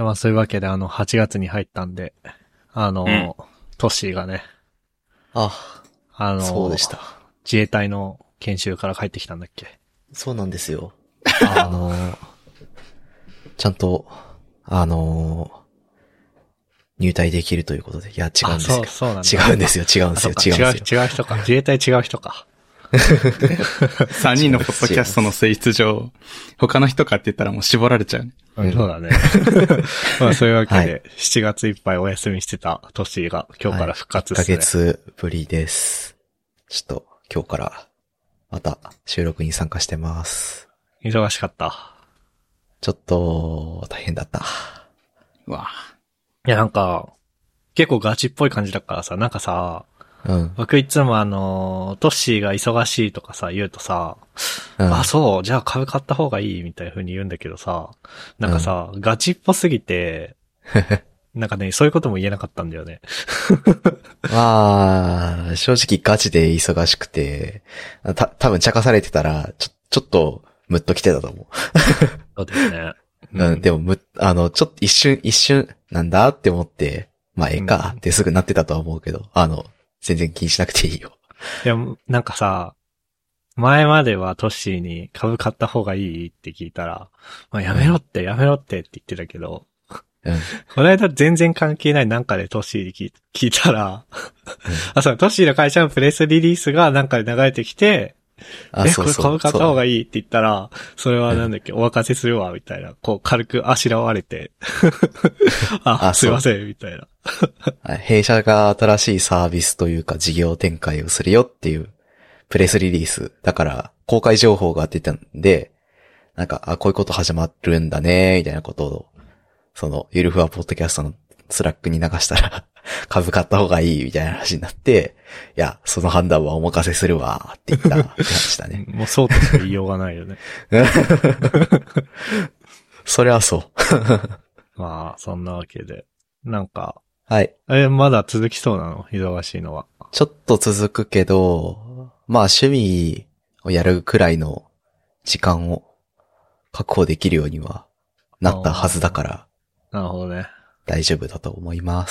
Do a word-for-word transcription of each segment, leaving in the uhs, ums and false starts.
まあそういうわけであの、はちがつに入ったんで、あの、うん、トッシーがね、 あ、 あの、 そうでした。 自衛隊の研修から帰ってきたんだっけ？ そうなんですよ。あの、ちゃんと、あの、入隊できるということで。いや、違うんですよ。 そう、そうなんだ。 違うんですよ、違うんですよ、違うんですよ。違う、違う人か。自衛隊違う人か。 さんにんのポッドキャストの性質上、他の人かって言ったらもう絞られちゃうね。 うん、そうだね。まあそういうわけで、はい、しちがついっぱいお休みしてたトッシーが今日から復活ですね。 はい、いっかげつぶりです。ちょっと今日からまた収録に参加してます。 忙しかった。 ちょっと大変だった。 うわ。 いやなんか、結構ガチっぽい感じだからさ、なんかさ、 うん、 僕いつもあの、トッシーが忙しいとかさ、言うとさ、うん、あ、そう、じゃあ株買った方がいいみたいな風に言うんだけどさ、なんかさ、うん、ガチっぽすぎて、なんかね、そういうことも言えなかったんだよね。 まあ、正直ガチで忙しくて、た、多分茶化されてたら、ちょ、ちょっと、ムッと来てたと思う。 そうですね。 うん、でも、む、あの、ちょっと一瞬、一瞬、なんだって思って、まあ、ええかってすぐなってたとは思うけど、うん、あの、全然気にしなくていいよ。 いや、なんかさ、前まではトッシーに株買った方がいいって聞いたら、まあ、やめろって、うん、やめろってって言ってたけど、うん、この間全然関係ないなんかでトッシーに聞い、聞いたら、うん、あ、そう、トッシーの会社のプレスリリースがなんかで流れてきて、 あ、 え、 そうそう、 これ株買った方がいいって言ったら、それはなんだっけ、うん、お任せするわ、みたいな、こう軽くあしらわれて、あ、あすいません、みたいな。 弊社が新しいサービスというか事業展開をするよっていうプレスリリース。だから公開情報が出たんで、なんか、あ、こういうこと始まるんだね、みたいなことを、その、ゆるふわポッドキャストのスラックに流したら、株買った方がいい、みたいな話になって、いや、その判断はお任せするわ、って言ったって話だね。 もうそうとしか言いようがないよね。 それはそう。 まあ、そんなわけで。なんか、 はい。 え、まだ続きそうなの？忙しいのは。 ちょっと続くけど、まあ趣味をやるくらいの時間を確保できるようにはなったはずだから。 なるほどね。 大丈夫だと思います。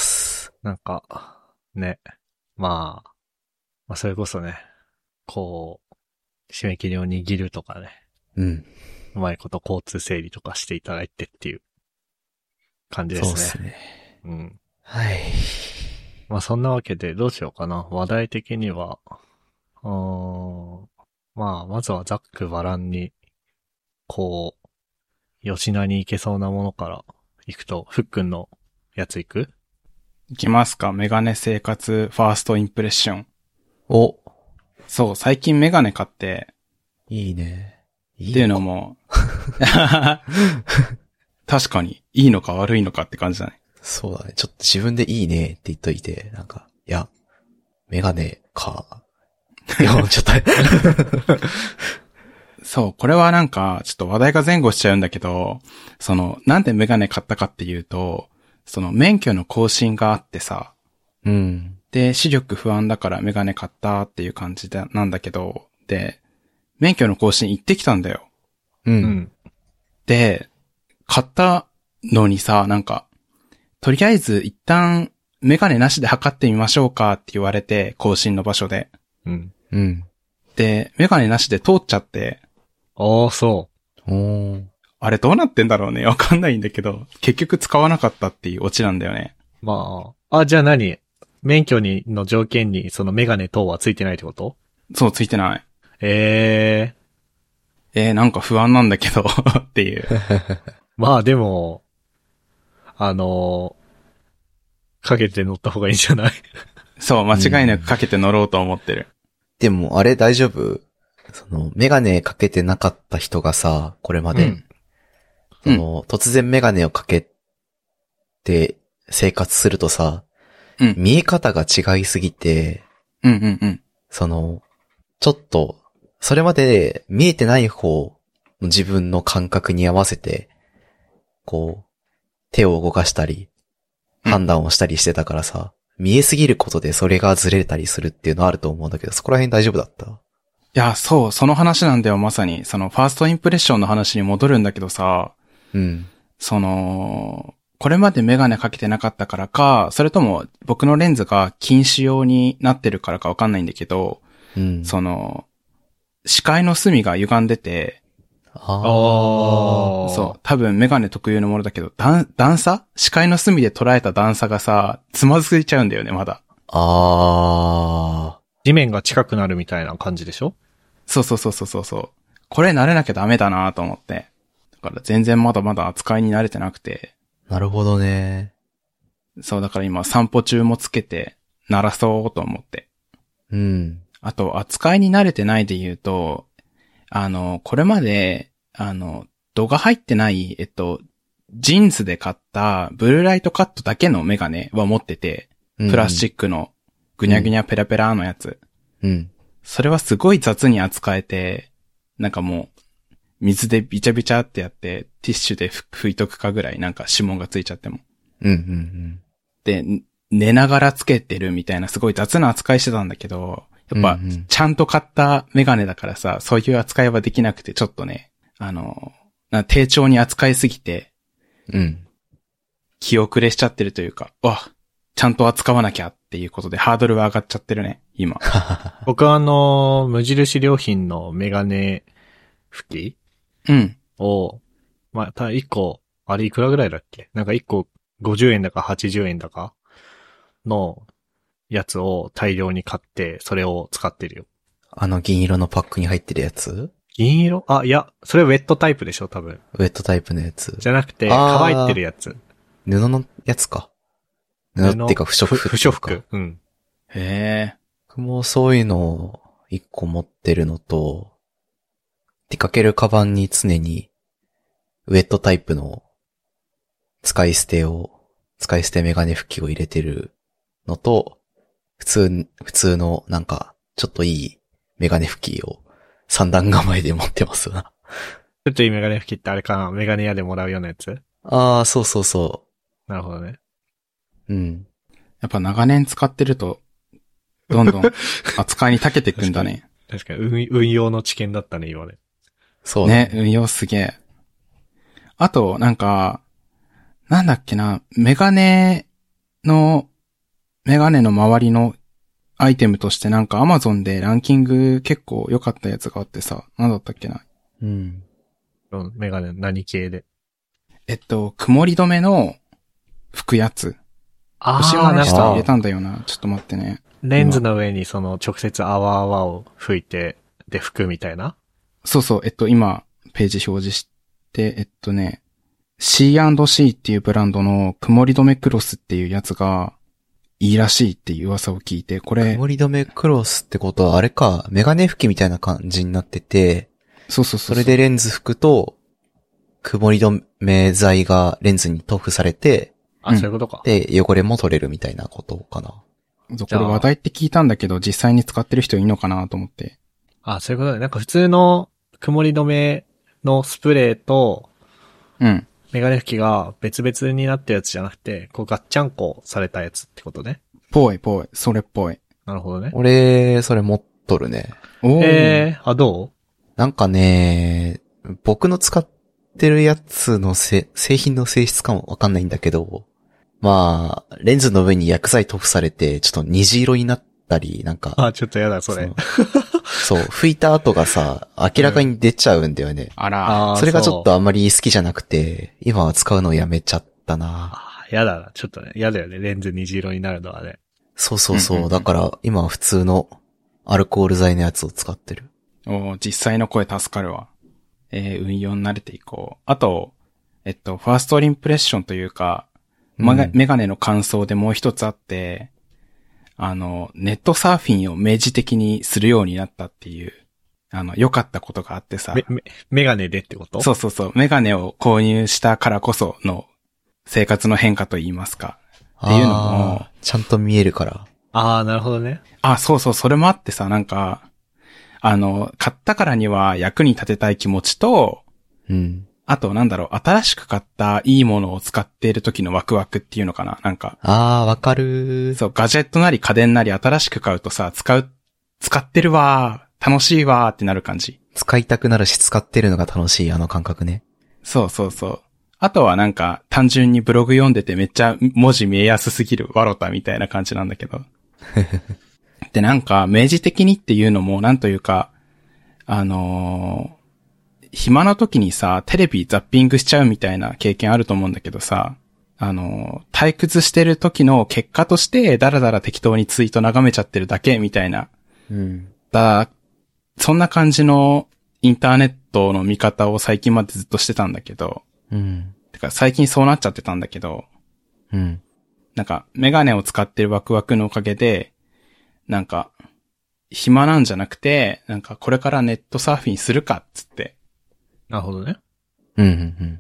なんか、ね。まあ、まあそれこそね、こう、締め切りを握るとかね。 うん。 うまいこと交通整理とかしていただいてっていう感じですね。 そうですね。 うん。 はい。 まあそんなわけでどうしようかな。話題的には、うーん、まあまずはざっくばらんに、こう、吉名に行けそうなものから行くと、ふっくんのやつ行く？ 行きますか。メガネ生活ファーストインプレッション。 お。 そう、最近メガネ買って。 いいね。 いいっていうのも。確かに、いいのか悪いのかって感じだね。 そうだね。ちょっと自分でいいねって言っといて、なんか、いや、メガネか。いや、ちょっと。 そう、これはなんか、ちょっと話題が前後しちゃうんだけど、その、なんでメガネ買ったかっていうと、その免許の更新があってさ、 うん。 で、視力不安だからメガネ買ったっていう感じで、なんだけど、で、免許の更新行ってきたんだよ。 うん。 で、買ったのにさ、なんか、とりあえず一旦メガネなしで測ってみましょうかって言われて、更新の場所で。 うん。 うん。 で、メガネなしで通っちゃって、 ああ、そう。 おー。 あれどうなってんだろうね。わかんないんだけど、結局使わなかったっていうオチなんだよね。 まあ。あ、じゃあ何？免許に、の条件にそのメガネ等はついてないってこと？ そう、ついてない。 ええー。えー、なんか不安なんだけど、っていう。 まあでも、あのー、かけて乗った方がいいんじゃない？ そう、間違いなくかけて乗ろうと思ってる。 でも、あれ大丈夫？その、メガネかけてなかった人がさ、これまで。うん、その、うん、突然メガネをかけて生活するとさ、うん、見え方が違いすぎて、 うんうんうん、 その、ちょっと、それまで見えてない方の自分の感覚に合わせて、こう、手を動かしたり、判断をしたりしてたからさ、うん、見えすぎることでそれがずれたりするっていうのはあると思うんだけど、そこら辺大丈夫だった？ いや、そう、その話なんだよ、まさに。その、ファーストインプレッションの話に戻るんだけどさ、 うん。 その、 これまでメガネかけてなかったからか、それとも僕のレンズが近視用になってるからかわかんないんだけど、 うん、 その、視界の隅が歪んでて、 ああ。 そう、多分メガネ特有のものだけど、段、段差視界の隅で捉えた段差がさ、つまずいちゃうんだよね、まだ。 ああ。 地面が近くなるみたいな感じでしょ？ そうそうそうそうそう。これ慣れなきゃダメだなと思って。だから全然まだまだ扱いに慣れてなくて。 なるほどね。 そう、だから今散歩中もつけて鳴らそうと思って。 うん。 あと、扱いに慣れてないで言うと、あの、これまで、あの、度が入ってない、えっと、ジーンズで買ったブルーライトカットだけのメガネは持ってて、プラスチックのぐにゃぐにゃペラペラのやつ。 うん。 それはすごい雑に扱えて、なんかもう、水でビチャビチャってやって、ティッシュで拭いとくかぐらいなんか指紋がついちゃっても。 うんうんうん。 で、寝ながらつけてるみたいなすごい雑な扱いしてたんだけど、やっぱ、ちゃんと買ったメガネだからさ、そういう扱いはできなくて、ちょっとね、あの、な低調に扱いすぎて、 うん。 気遅れしちゃってるというか、わ、ちゃんと扱わなきゃっていうことでハードルは上がっちゃってるね、今。 僕はあの、無印良品のメガネ拭きうん。 を、まあ、ただ一個、あれいくらぐらいだっけ？なんか一個ごじゅうえんだかはちじゅうえんだかのやつを大量に買って、それを使ってるよ。 あの銀色のパックに入ってるやつ？ 銀色？あ、いや、それウェットタイプでしょ、多分。 ウェットタイプのやつ。 じゃなくて、乾いてるやつ。 布のやつか。布っていうか不織布。 不織布。うん。 へえ。 僕もそういうのを一個持ってるのと、出かけるカバンに常にウェットタイプの使い捨てを、使い捨てメガネ拭きを入れてるのと、普通、普通のなんかちょっといいメガネ拭きを三段構えで持ってますな。 ちょっといいメガネ拭きってあれかな？メガネ屋でもらうようなやつ？ ああ、そうそうそう。なるほどね。 うん。 やっぱ長年使ってると、どんどん扱いに長けていくんだね。 確かに、確かに運、運用の知見だったね、今ね。 そうね。ね、運用すげえ。あと、なんか、なんだっけな、メガネの、メガネの周りのアイテムとしてなんか Amazon でランキング結構良かったやつがあってさ、なんだったっけな。 うん。 メガネ何系で？ えっと、曇り止めの拭くやつ。 あ星間の下あ、 入れたんだよな。ちょっと待ってね。 レンズの上にその直接泡泡を吹いて、で拭くみたいな？ そうそう、えっと今、ページ表示して、えっとね、シーアンドシー っていうブランドの曇り止めクロスっていうやつがいいらしいっていう噂を聞いて、これ。 曇り止めクロスってことはあれか、メガネ拭きみたいな感じになってて、 そうそうそう。 それでレンズ拭くと、曇り止め剤がレンズに塗布されて、 あ、そういうことか。 で、汚れも取れるみたいなことかな。 これ話題って聞いたんだけど、実際に使ってる人いるのかなと思って。 あ、そういうことだね。なんか普通の曇り止めのスプレーと、 うん。 メガネ拭きが別々になったやつじゃなくて、こうガッチャンコされたやつってことね。 ぽいぽい。それっぽい。 なるほどね。 俺、それ持っとるね。 おー。 えー、あ、どう？ なんかね、僕の使ってるやつのせ製品の性質かもわかんないんだけど、まあ、レンズの上に薬剤塗布されて、ちょっと虹色になったり、なんか。 あ、ちょっとやだ、それ。 そう、拭いた後がさ、明らかに出ちゃうんだよね。うん、 あら。 それがちょっとあんまり好きじゃなくて、今は使うのをやめちゃったな。 あ、やだな、ちょっとね、やだよね、レンズ虹色になるのはね。 そうそうそう、うんうんうん、だから今は普通のアルコール剤のやつを使ってる。 おー、実際の声助かるわ。えー、運用に慣れていこう。あと、えっと、ファーストインプレッションというか、うん、メガネの感想でもう一つあって、あの、ネットサーフィンを明示的にするようになったっていう、あの、良かったことがあってさ。 め、め、メガネでってこと？ そうそうそう。メガネを購入したからこその生活の変化と言いますか。っていうのも。 ちゃんと見えるから。 ああ、なるほどね。 あ、そうそう、それもあってさ、なんか、あの、買ったからには役に立てたい気持ちと、 うん。 あと、なんだろう、新しく買ったいいものを使っている時のワクワクっていうのかななんか。 ああ、わかる。 そう、ガジェットなり家電なり新しく買うとさ、使う、使ってるわー、楽しいわーってなる感じ。 使いたくなるし使ってるのが楽しい、あの感覚ね。 そうそうそう。 あとはなんか単純にブログ読んでてめっちゃ文字見えやすすぎるワロタみたいな感じなんだけど。で、なんか明示的にっていうのもなんというか、あのー、暇な時にさ、テレビザッピングしちゃうみたいな経験あると思うんだけどさ、あのー、退屈してる時の結果としてダラダラ適当にツイート眺めちゃってるだけみたいな。 うん。 だ、そんな感じのインターネットの見方を最近までずっとしてたんだけど、 うん。 てか最近そうなっちゃってたんだけど、 うん。 なんかメガネを使ってるワクワクのおかげで、なんか暇なんじゃなくて、なんかこれからネットサーフィンするかっつって。 なるほどね。 うん。うん。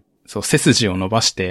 そう、背筋を伸ばして、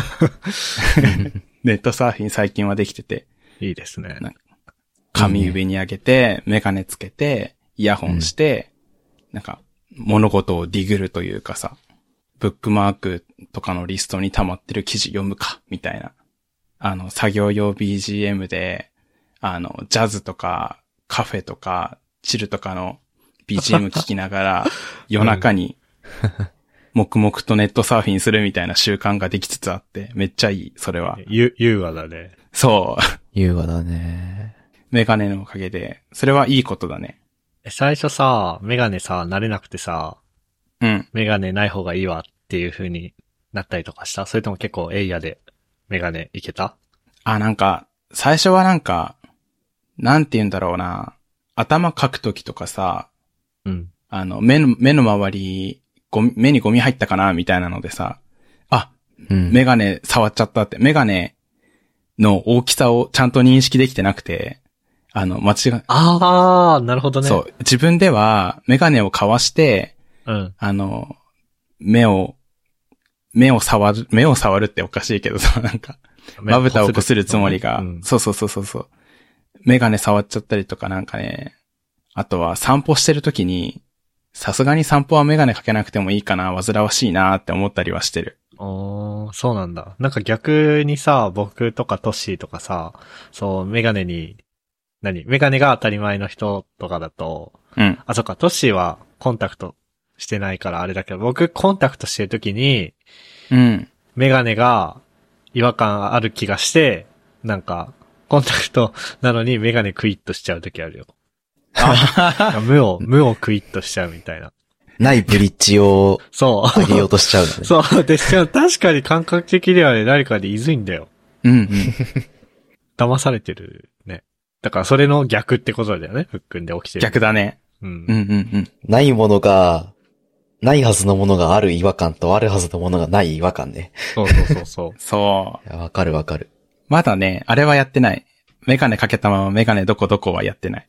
ネットサーフィン最近はできてて。 いいですね。 髪上に上げて、メガネつけて、イヤホンして、うん、なんか物事をディグルというかさ、ブックマークとかのリストに溜まってる記事読むか、みたいな。あの、作業用 ビージーエム で、あの、ジャズとか、カフェとか、チルとかの ビージーエム 聞きながら、夜中に、黙々とネットサーフィンするみたいな習慣ができつつあって、めっちゃいい、それは。 ゆ、優雅だね。 そう。 優雅だね。 メガネのおかげで、それはいいことだね。 最初さ、メガネさ、慣れなくてさ、 うん。 メガネない方がいいわっていう風になったりとかした？それとも結構エイヤでメガネいけた？ あ、なんか、最初はなんか、なんて言うんだろうな。頭かくときとかさ、 うん。 あの、目の、目の周り、ゴミ、目にゴミ入ったかなみたいなのでさ、あ、 うん、 メガネ触っちゃったって、メガネの大きさをちゃんと認識できてなくて、あの、間違い、 あー、なるほどね。 そう、自分ではメガネをかわして、 うん。 あの、目を、目を触る、目を触るっておかしいけどさ、なんか、まぶたをこするつもりが、うん、そうそうそうそうそう。メガネ触っちゃったりとかなんかね、あとは散歩してるときに、さすがに散歩はメガネかけなくてもいいかな、煩わしいなって思ったりはしてる。 おー、そうなんだ。なんか逆にさ、僕とかトッシーとかさ、そう、メガネに、何メガネが当たり前の人とかだと、 うん。 あ、そっか、トッシーはコンタクトしてないからあれだけど、僕コンタクトしてるときに、 うん。 メガネが違和感ある気がして、なんか、コンタクトなのにメガネクイッとしちゃうときあるよ。無を、無をクイッとしちゃうみたいな。 ないブリッジを、 そう。 上げようとしちゃうのね。 そう。で、しかも確かに感覚的にはね、誰かでいずいんだよ。 うんうん。 騙されてるね。だからそれの逆ってことだよね。ふっくんで起きてる。 逆だね。 うん。 うんうんうん。 ないものが、ないはずのものがある違和感とあるはずのものがない違和感ね。 そうそうそうそう。 そう。わかるわかる。 まだね、あれはやってない。メガネかけたままメガネどこどこはやってない。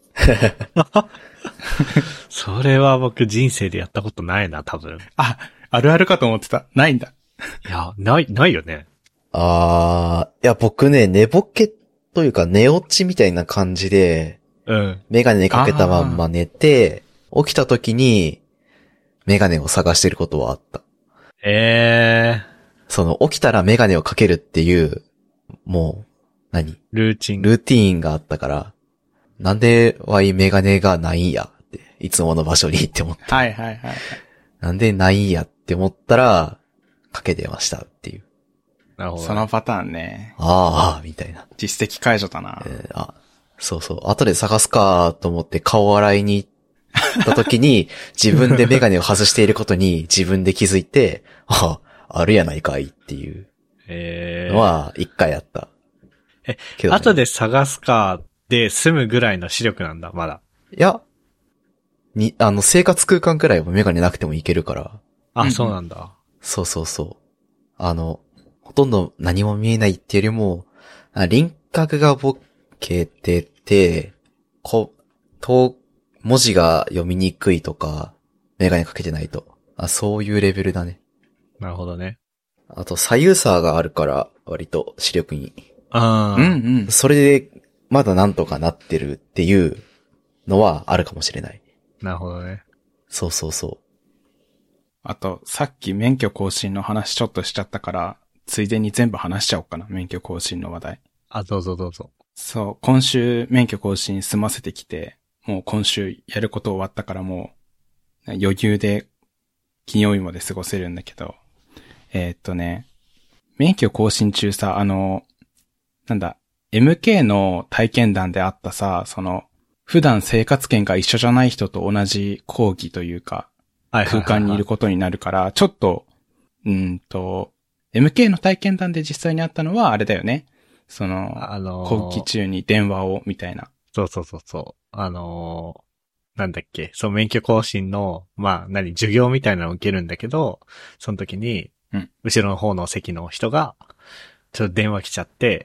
それは僕人生でやったことないな、多分。 あ、あるあるかと思ってた。ないんだ。 いや、ない、ないよね。 あー、いや僕ね、寝ぼけというか寝落ちみたいな感じで、 うん。 メガネかけたまんま寝て、起きた時にメガネを探してることはあった。 ええー。 その起きたらメガネをかけるっていう、もう、何ルーチン。 ルーティーンがあったから、なんでワイメガネがないんやって、いつもの場所にって思った。 はいはいはい。 なんでないんやって思ったら、かけてましたっていう。 なるほど、ね。 そのパターンね。 ああ、みたいな。 実績解除だな。 えー、あ、そうそう。後で探すかと思って顔洗いに行った時に、自分でメガネを外していることに自分で気づいて、あ、あるやないかいっていうのは一回あった。 えー、ね、後で探すかで済むぐらいの視力なんだ、まだ。 いや、に、あの、生活空間くらいはメガネなくてもいけるから。 あ、うん、そうなんだ。 そうそうそう。あの、ほとんど何も見えないっていうよりも、輪郭がぼけてて、こ、と、文字が読みにくいとか、メガネかけてないと。あ、そういうレベルだね。 なるほどね。 あと、左右差があるから、割と視力に。 ああ。 うんうん。 それで、まだなんとかなってるっていうのはあるかもしれない。 なるほどね。 そうそうそう。 あと、さっき免許更新の話ちょっとしちゃったから、ついでに全部話しちゃおうかな、免許更新の話題。 あ、どうぞどうぞ。 そう、今週免許更新済ませてきて、もう今週やること終わったからもう、余裕で金曜日まで過ごせるんだけど、 えー、っとね、免許更新中さ、あの、なんだ、エムケー の体験談であったさ、その、普段生活圏が一緒じゃない人と同じ講義というか、空間にいることになるから、ちょっと、うんと、エムケー の体験談で実際にあったのはあれだよね。その、あのー、講義中に電話をみたいな。 そうそうそうそう。あのー、なんだっけ、そう、免許更新の、まあ、何、授業みたいなのを受けるんだけど、その時に、うん、後ろの方の席の人が、ちょっと電話来ちゃって、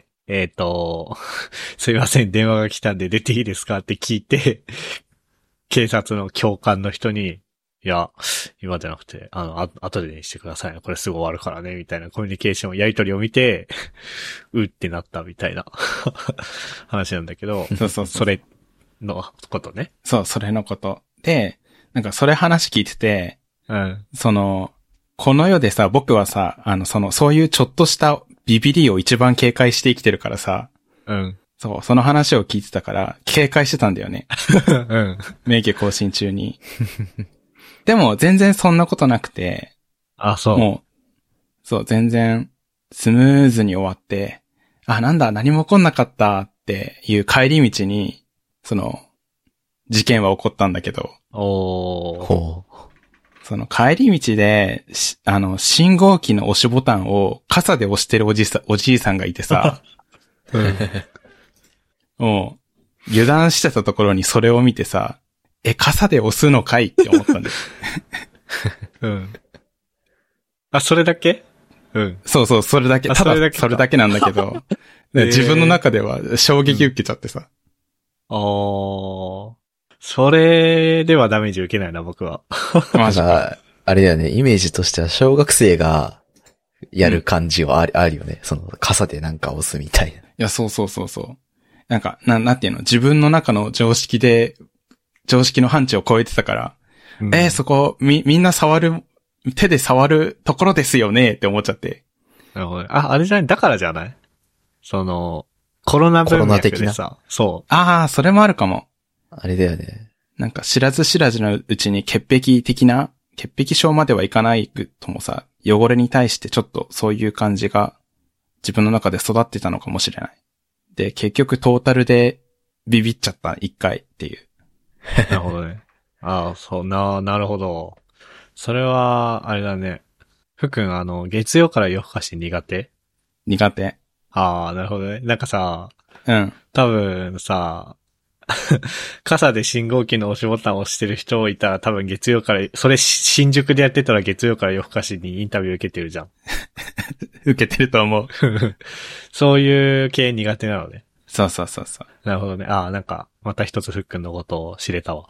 えっと、すいません、電話が来たんで出ていいですかって聞いて、警察の教官の人に、いや、今じゃなくて、あの、あ、後でにしてください。これすぐ終わるからね、みたいなコミュニケーション、やりとりを見て、うってなったみたいな話なんだけど、 そうそうそう。 それのことね。 そう、それのこと。で、なんかそれ話聞いてて、 うん。 その、この世でさ、僕はさ、あの、その、そういうちょっとしたビビリを一番警戒して生きてるからさ、 うん。 そう、その話を聞いてたから、警戒してたんだよね。 うん。 免許更新中に。でも、全然そんなことなくて。 あ、そう。 もう、そう、全然、スムーズに終わって、あ、なんだ、何も起こんなかったっていう帰り道に、その、事件は起こったんだけど。 おー。ほう。 その帰り道で、あの、信号機の押しボタンを傘で押してるおじさ、おじいさんがいてさ、うん、もう、油断してたところにそれを見てさ、え、傘で押すのかいって思ったんだよ。 うん。あ、それだけ？うん。 そうそう、それだけ。ただ、それだけ、それだけなんだけど、ね、自分の中では衝撃受けちゃってさ。 うん、あー。それではダメージ受けないな、僕は。 マジか。あれだよね、イメージとしては小学生がやる感じはある、うん、あるよね。その傘でなんか押すみたいな。いや、そうそうそうそう。なんか、な、なんていうの、自分の中の常識で、常識の範疇を超えてたから、うん、えー、そこ、み、みんな触る、手で触るところですよねって思っちゃって。 なるほど。あ、あれじゃない、だからじゃない？その、コロナ文脈でさ、コロナ的な。そう。 ああ、それもあるかも。 あれだよね。 なんか知らず知らずのうちに潔癖的な、潔癖症まではいかないともさ、汚れに対してちょっとそういう感じが自分の中で育ってたのかもしれない。で、結局トータルでビビっちゃった一回っていう。 なるほどね。ああ、そうな、なるほど。それは、あれだね。ふくん、あの、月曜から夜更かし苦手？ 苦手。 ああ、なるほどね。なんかさ、 うん。 多分さ、傘で信号機の押しボタンを押してる人いたら多分月曜から、それ新宿でやってたら月曜から夜更かしにインタビュー受けてるじゃん。 受けてると思う。 そういう系苦手なのね。 そうそうそうそう。 なるほどね。ああ、なんか、また一つふっくんのことを知れたわ。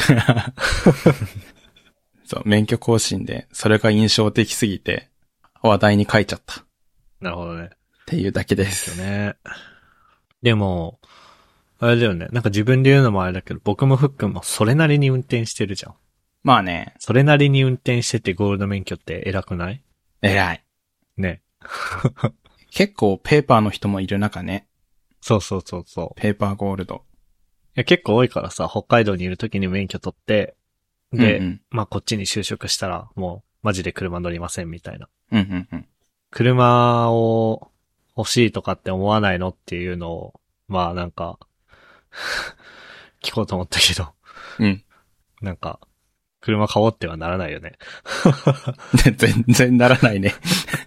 そう、免許更新で、それが印象的すぎて、話題に書いちゃった。 なるほどね。 っていうだけです。 ですよね。でも、あれだよね。なんか自分で言うのもあれだけど、僕もふっくんもそれなりに運転してるじゃん。 まあね。 それなりに運転しててゴールド免許って偉くない？ 偉い。 ね。 結構ペーパーの人もいる中ね。 そうそうそうそう。 ペーパーゴールド。いや結構多いからさ、北海道にいる時に免許取って、で、うんうん、まあこっちに就職したらもうマジで車乗りませんみたいな。 うんうんうん、 車を欲しいとかって思わないのっていうのを、まあなんか、聞こうと思ったけど。 うん。 なんか、車買おうってはならないよね。 全然ならないね。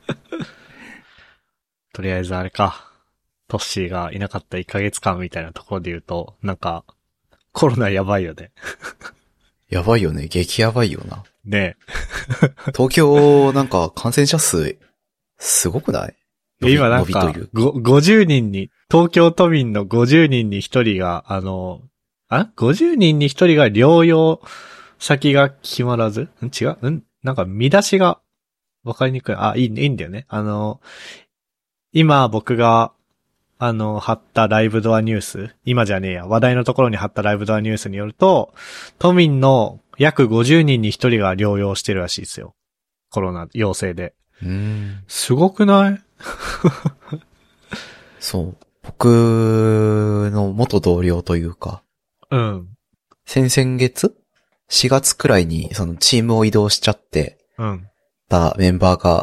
とりあえずあれか。トッシーがいなかったいっかげつかんみたいなところで言うと、なんか、コロナやばいよね。 やばいよね。激やばいよな。 ねえ。東京、なんか感染者数、すごくない？ 今なんか、ごじゅうにんに、東京都民のごじゅうにんにひとりが、あの、あ ?ごじゅうにんにひとりが療養先が決まらずん違ううんなんか見出しがわかりにくい。あ、いい、いいんだよね。あの、今僕が、あの、貼ったライブドアニュース、今じゃねえや、話題のところに貼ったライブドアニュースによると、都民の約ごじゅうにんにひとりが療養してるらしいですよ。コロナ陽性で。 うーん。 すごくないそう。僕の元同僚というか。 うん。 先々月 ?しがつくらいにそのチームを移動しちゃって。 うん。 たメンバーが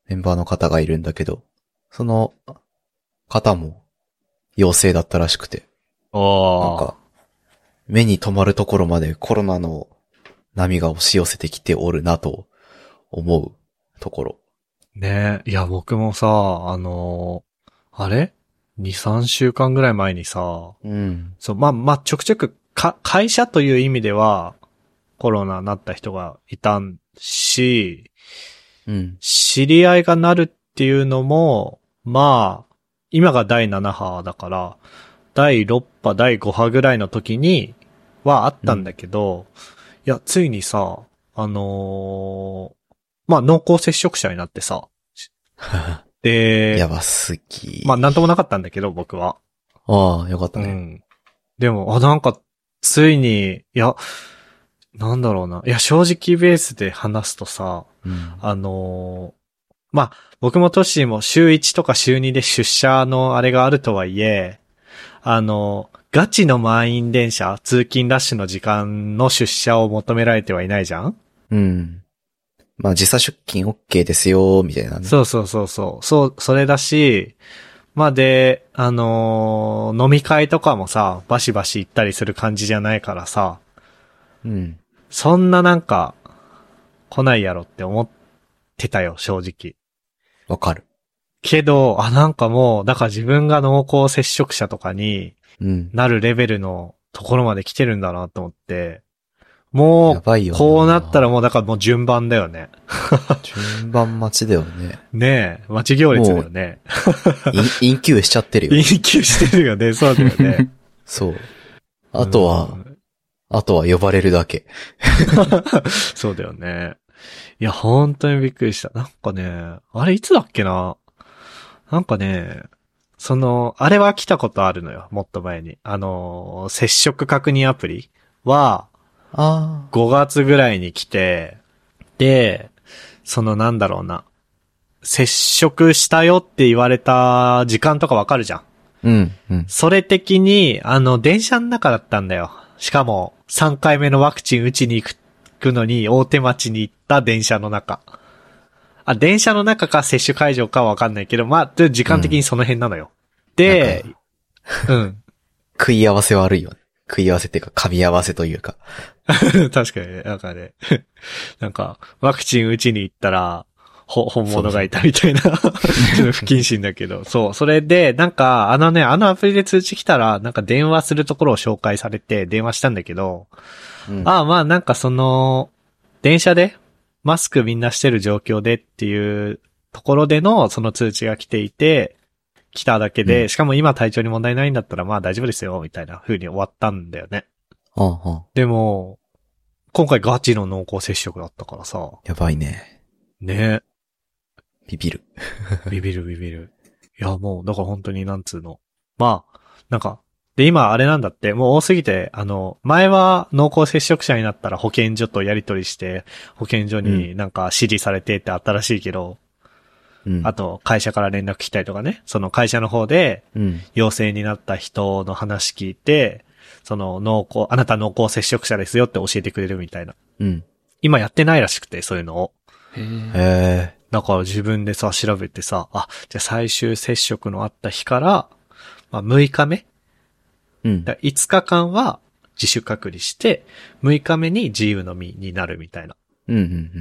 メンバーの方がいるんだけど、その方も陽性だったらしくて。 おー。 なんか、目に留まるところまでコロナの波が押し寄せてきておるなと思うところ。 ねえ。いや、僕もさ、あのー、あれ ?に、さんしゅうかんぐらい前にさ、 うん。 そう、まあ、まあ、ちょくちょく、か、会社という意味では、コロナになった人がいたんし、 うん。 知り合いがなるっていうのも、まあ、今がだいなな波だから、だいろく波、だいご波ぐらいの時にはあったんだけど、うん、いや、ついにさ、あのー、まあ、濃厚接触者になってさ、で、 やばすぎ。 まあ、なんともなかったんだけど、僕は。 ああ、よかったね。 うん。でも、あ、なんか、ついに、いや、なんだろうな。いや、正直ベースで話すとさ、 うん、 あのー、まあ、僕もトッシーも週いちとか週にで出社のあれがあるとはいえ、あの、ガチの満員電車、通勤ラッシュの時間の出社を求められてはいないじゃん？ うん。まあ、時差出勤 OK ですよ、みたいなね。 そうそうそうそう。そう、それだし、まあで、あのー、飲み会とかもさ、バシバシ行ったりする感じじゃないからさ、 うん。 そんななんか、来ないやろって思ってたよ、正直。 わかる。 けど、あ、なんかもう、だから自分が濃厚接触者とかになるレベルのところまで来てるんだなと思って、もう、こうなったらもうだからもう順番だよね。 順番待ちだよね。 ねえ、待ち行列だよね。 インキューしちゃってるよ。 インキューしてるよね、そうだよね。 そう。あとは、あとは呼ばれるだけ。 そうだよね。いや、本当にびっくりした。なんかね、あれいつだっけな。なんかね、その、あれは来たことあるのよ、もっと前に。あの、接触確認アプリは、ごがつぐらいに来て、で、そのなんだろうな、接触したよって言われた時間とかわかるじゃん。 うん、うん。 それ的に、あの、電車の中だったんだよ。しかも、さんかいめのワクチン打ちに行くのに、大手町に行った電車の中。あ、電車の中か接種会場かはわかんないけど、まあ、時間的にその辺なのよ。うん、で、うん。 食い合わせ悪いよね。食い合わせっていうか、噛み合わせというか。 確かにね、なんかね、なんか、ワクチン打ちに行ったら、ほ、本物がいたみたいな、ちょっと不謹慎だけど、そう、それで、なんか、あのね、あのアプリで通知来たら、なんか電話するところを紹介されて、電話したんだけど、うん、ああ、まあなんかその、電車で、マスクみんなしてる状況でっていうところでの、その通知が来ていて、来ただけで、うん、しかも今体調に問題ないんだったら、まあ大丈夫ですよ、みたいな風に終わったんだよね。 はあはあ、 でも、今回ガチの濃厚接触だったからさ。 やばいね。 ね。 ビビる。 ビビるビビる。いや、もう、だから本当になんつうの。まあ、なんか、で、今あれなんだって、もう多すぎて、あの、前は濃厚接触者になったら保健所とやり取りして、保健所になんか指示されてって新しいけど、うん、あと、会社から連絡来たりとかね、その会社の方で、陽性になった人の話聞いて、その濃厚、あなた濃厚接触者ですよって教えてくれるみたいな。 うん。 今やってないらしくて、そういうのを。 へー。 だから自分でさ、調べてさ、あ、じゃあ最終接触のあった日から、まあむいかめうん。 だいつかかんは自主隔離して、むいかめに自由の身になるみたいな。 うんうんうん。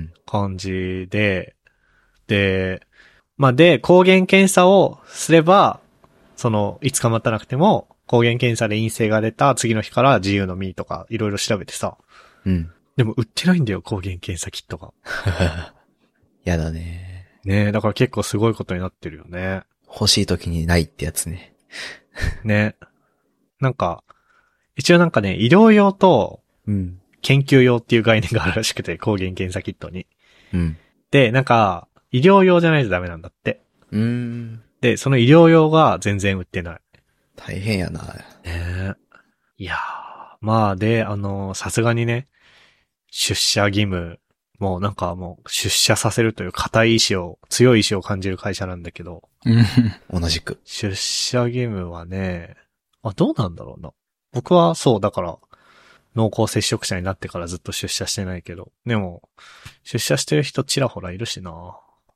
感じで、で、まあで、抗原検査をすれば、その、いつか待たなくても、抗原検査で陰性が出た次の日から自由の身とかいろいろ調べてさ。 うん。 でも売ってないんだよ、抗原検査キットが。 やだね。 ねえ、だから結構すごいことになってるよね。 欲しい時にないってやつね。 ね。なんか、一応なんかね、医療用と、研究用っていう概念があるらしくて、抗原検査キットに。 うん。 で、なんか、医療用じゃないとダメなんだって。 うーん。 で、その医療用が全然売ってない。 大変やな。 ねえ。いやー、まあで、あの、さすがにね、出社義務、もうなんかもう出社させるという固い意志を、強い意志を感じる会社なんだけど。 同じく。 出社義務はね、あ、どうなんだろうな。僕はそう、だから、濃厚接触者になってからずっと出社してないけど。でも、出社してる人ちらほらいるしな。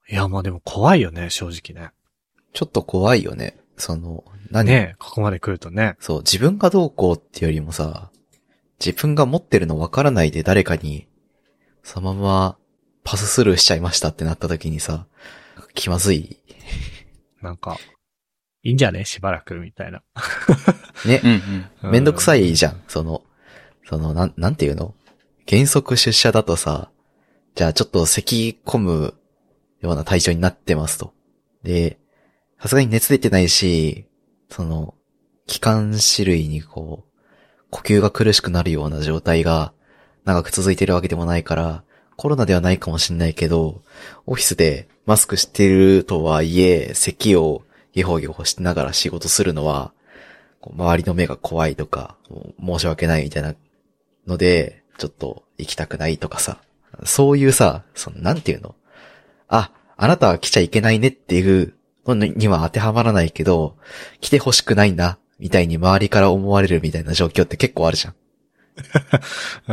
いや、まあでも怖いよね、正直ね。 ちょっと怖いよね。その、何ねえ、ここまで来るとね。 そう、自分がどうこうってよりもさ、自分が持ってるの分からないで誰かに、そのままパススルーしちゃいましたってなった時にさ、気まずい。 なんか、いいんじゃねしばらくみたいな。 ね。 うんうん。 めんどくさいじゃん。その、その、なん、なんていうの？原則出社だとさ、じゃあちょっと咳込むような体調になってますと。で、さすがに熱出てないし、その、気管支類にこう、呼吸が苦しくなるような状態が長く続いてるわけでもないから、コロナではないかもしんないけど、オフィスでマスクしてるとはいえ、咳をゲホゲホしながら仕事するのは、周りの目が怖いとか、申し訳ないみたいなので、ちょっと行きたくないとかさ、そういうさ、そのなんていうの？あ、あなたは来ちゃいけないねっていうのには当てはまらないけど、来て欲しくないな、みたいに周りから思われるみたいな状況って結構あるじゃん。 うん。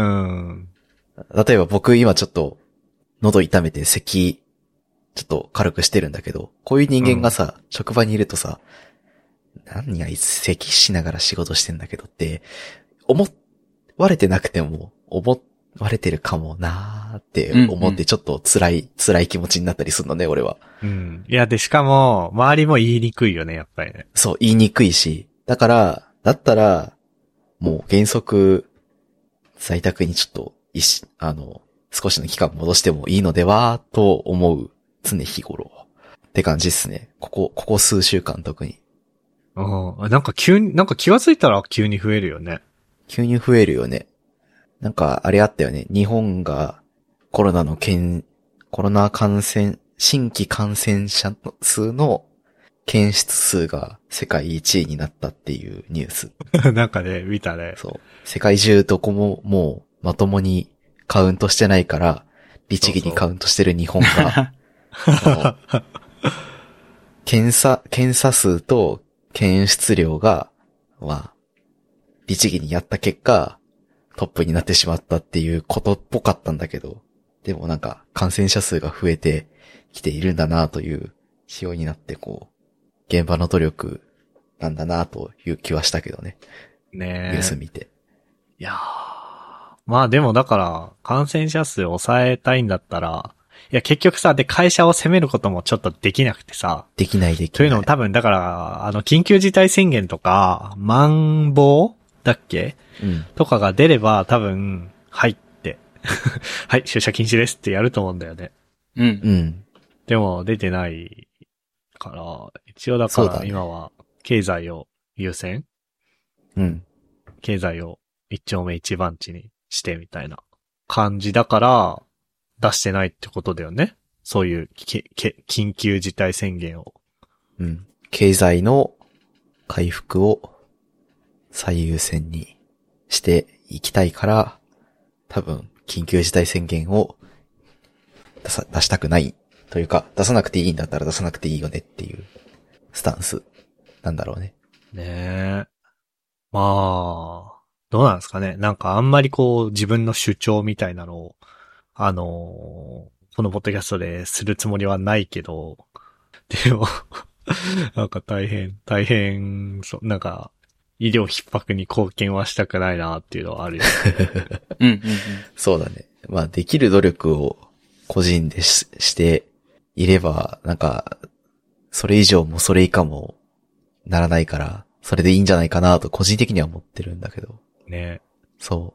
例えば僕今ちょっと喉痛めて咳ちょっと軽くしてるんだけど、こういう人間がさ、うん、職場にいるとさ、何あいつ咳しながら仕事してんだけどって思われてなくても思われてるかもなーって思ってちょっと辛い、うんうん、辛い気持ちになったりするのね、俺は。 うん。いやでしかも周りも言いにくいよね、やっぱりね。 そう、言いにくいし、だからだったらもう原則在宅にちょっといしあの少しの期間戻してもいいのではと思う常日頃って感じっすね。ここここ数週間特に。 うん。なんか急になんか気がついたら急に増えるよね。 急に増えるよね。なんかあれあったよね。日本がコロナの検コロナ感染新規感染者数の検出数が世界一位になったっていうニュース。 なんかね、見たね。 そう。世界中どこももうまともにカウントしてないから、律儀にカウントしてる日本が、そうそう検査、検査数と検出量が、まあ、律儀にやった結果、トップになってしまったっていうことっぽかったんだけど、でもなんか感染者数が増えてきているんだなという仕様になってこう、現場の努力なんだなという気はしたけどね。 ねえ。 ニュース見て。 いやー。まあでもだから、感染者数を抑えたいんだったら、いや結局さ、で会社を責めることもちょっとできなくてさ。 できないできない。 というのも多分だから、あの、緊急事態宣言とか、マンボウだっけ、 うん、 とかが出れば多分、はいって、はい、出社禁止ですってやると思うんだよね。 うん。 うん。 でも出てないから、一応だから今は経済を優先、 うん。 経済を一丁目一番地にしてみたいな感じだから出してないってことだよね。そういうけけ緊急事態宣言を。 うん。経済の回復を最優先にしていきたいから、多分緊急事態宣言を出さ、出したくないというか、出さなくていいんだったら出さなくていいよねっていうスタンスなんだろうね。 ねえ。まあ、どうなんですかね。なんかあんまりこう自分の主張みたいなのを、あのー、このポッドキャストでするつもりはないけど、でも、なんか大変、大変、そなんか、医療逼迫に貢献はしたくないなっていうのはあるよね。 うんうんうん。 そうだね。まあできる努力を個人で し, していれば、なんか、それ以上もそれ以下もならないから、それでいいんじゃないかなと個人的には思ってるんだけど。 ね。 そう。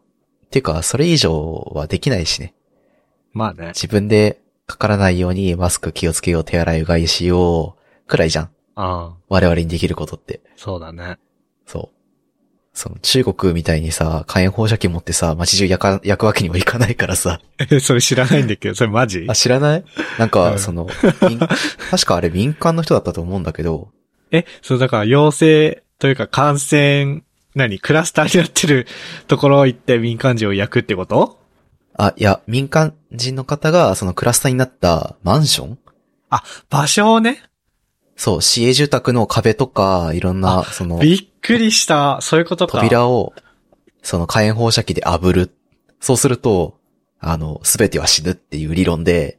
っていうか、それ以上はできないしね。 まあね。 自分でかからないようにマスク気をつけよう、手洗いうがいしよう、くらいじゃん。 ああ。 我々にできることって。 そうだね。 そう。その中国みたいにさ、火炎放射器持ってさ、街中焼か、焼くわけにもいかないからさ。 え、それ知らないんだけど、それマジ？ あ、知らない？なんか、その、確かあれ民間の人だったと思うんだけど。 え、そうだから陽性というか感染、何クラスターになってるところ行って民間人を焼くってこと？ あ、いや、民間人の方がそのクラスターになったマンション？ あ、場所をね。 そう、市営住宅の壁とか、いろんな、その、 びっくりした。そういうことか。 扉を、その火炎放射器で炙る。そうすると、あの、すべては死ぬっていう理論で、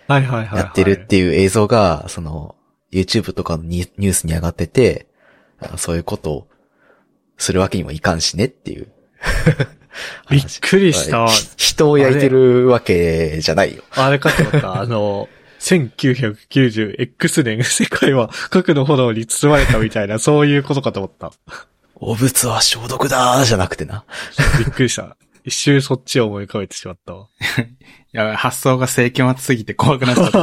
はいはいはい、はい。 やってるっていう映像が、その、YouTube とかのニュースに上がってて、そういうことをするわけにもいかんしねっていう。 びっくりした。 人を焼いてるわけじゃないよ。 あれかと思った。あの、せんきゅうひゃくきゅうじゅうエックス 年、世界は核の炎に包まれたみたいな、そういうことかと思った。 汚物は消毒だーじゃなくてな。 びっくりした。一瞬そっちを思い浮かべてしまったわ。 いや、発想が世紀末すぎて怖くなっちゃった。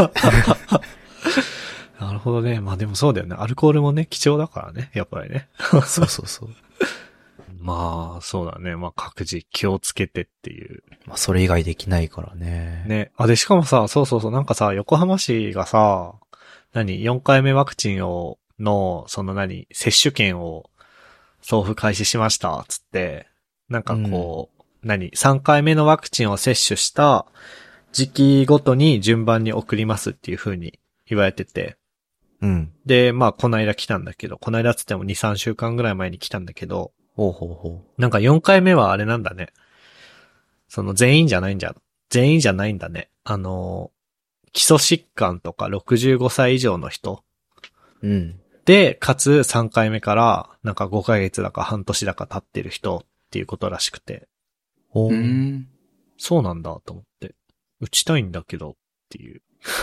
なるほどね。まあでもそうだよね。アルコールもね、貴重だからね。やっぱりね。 そうそうそう。 まあ、そうだね。まあ各自気をつけてっていう。 まあそれ以外できないからね。 ね。あ、で、しかもさ、そうそうそう、なんかさ、横浜市がさ、何 ?よん 回目ワクチンを、の、その何接種券を送付開始しました、つって、なんかこう、うん、何 ?さん 回目のワクチンを接種した時期ごとに順番に送りますっていう風に言われてて。 うん。 で、まあ、この間来たんだけど、この間つってもに、さんしゅうかんぐらい前に来たんだけど、 ほうほうほう。なんかよんかいめはあれなんだね。その全員じゃないんじゃ、全員じゃないんだね。あの、基礎疾患とかろくじゅうごさい以上の人。 うん。 で、かつさんかいめからなんかごかげつだか半年だか経ってる人っていうことらしくて。 ほう。 うん。 そうなんだと思って。打ちたいんだけどっていう。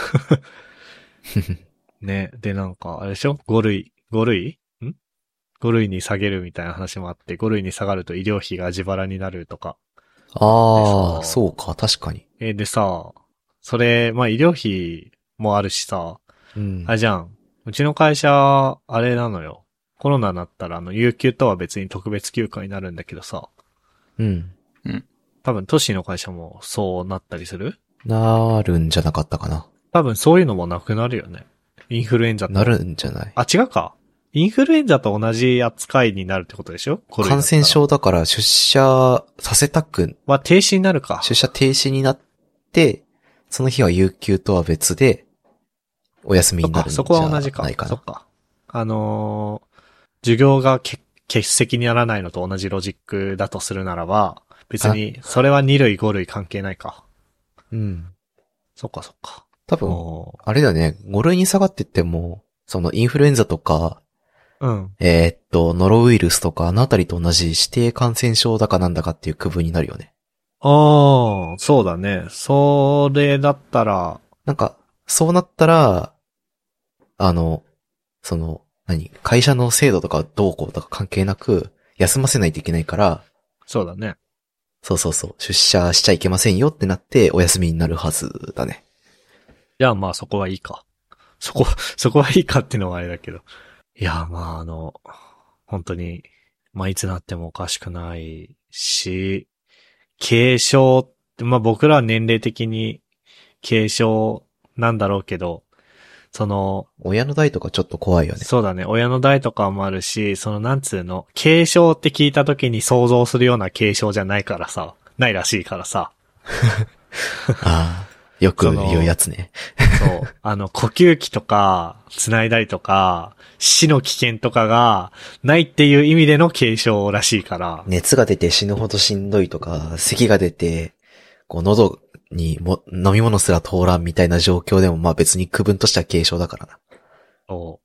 ね。で、なんか、あれでしょ ?ご 類、ご類ん ?ご 類に下げるみたいな話もあって、ご類に下がると医療費が自腹になるとか。 ああ、そうか、確かに。 えー、でさ、それ、まあ医療費もあるしさ、 うん。 あれじゃん。うちの会社、あれなのよ。コロナになったら、あの、有給とは別に特別休暇になるんだけどさ。 うん。 うん。 多分、都市の会社もそうなったりする？ なるんじゃなかったかな。 多分、そういうのもなくなるよね。インフルエンザと。 なるんじゃない？ あ、違うか。インフルエンザと同じ扱いになるってことでしょ？ 感染症だから出社させたく。 は停止になるか。 出社停止になって、その日は有給とは別で、お休みになるんじゃないかな。 そこは同じか。そっか。あのー、授業が欠席にならないのと同じロジックだとするならば、別に、それはに類ご類関係ないか。 うん。 そっかそっか。 多分、あれだね、ご類に下がってっても、そのインフルエンザとか、 うん。 えー、っと、ノロウイルスとか、あのあたりと同じ指定感染症だかなんだかっていう区分になるよね。 ああ、そうだね。それだったら。 なんか、そうなったら、あの、その、何会社の制度とかどうこうとか関係なく、休ませないといけないから、 そうだね。 そうそうそう、出社しちゃいけませんよってなって、お休みになるはずだね。 いや、まあそこはいいか。そこ、そこはいいかっていうのはあれだけど。いや、まああの、本当に、まあいつなってもおかしくないし、軽症って、まあ僕らは年齢的に軽症なんだろうけど、その、 親の代とかちょっと怖いよね。 そうだね。親の代とかもあるし、そのなんつうの、軽症って聞いた時に想像するような軽症じゃないからさ、ないらしいからさ。 ああ、よく言うやつね。 そう。あの、呼吸器とか、繋いだりとか、死の危険とかがないっていう意味での軽症らしいから。 熱が出て死ぬほどしんどいとか、咳が出て、こう喉にも飲み物すら通らんみたいな状況でも、まあ別に区分としては軽症だからな。 そう。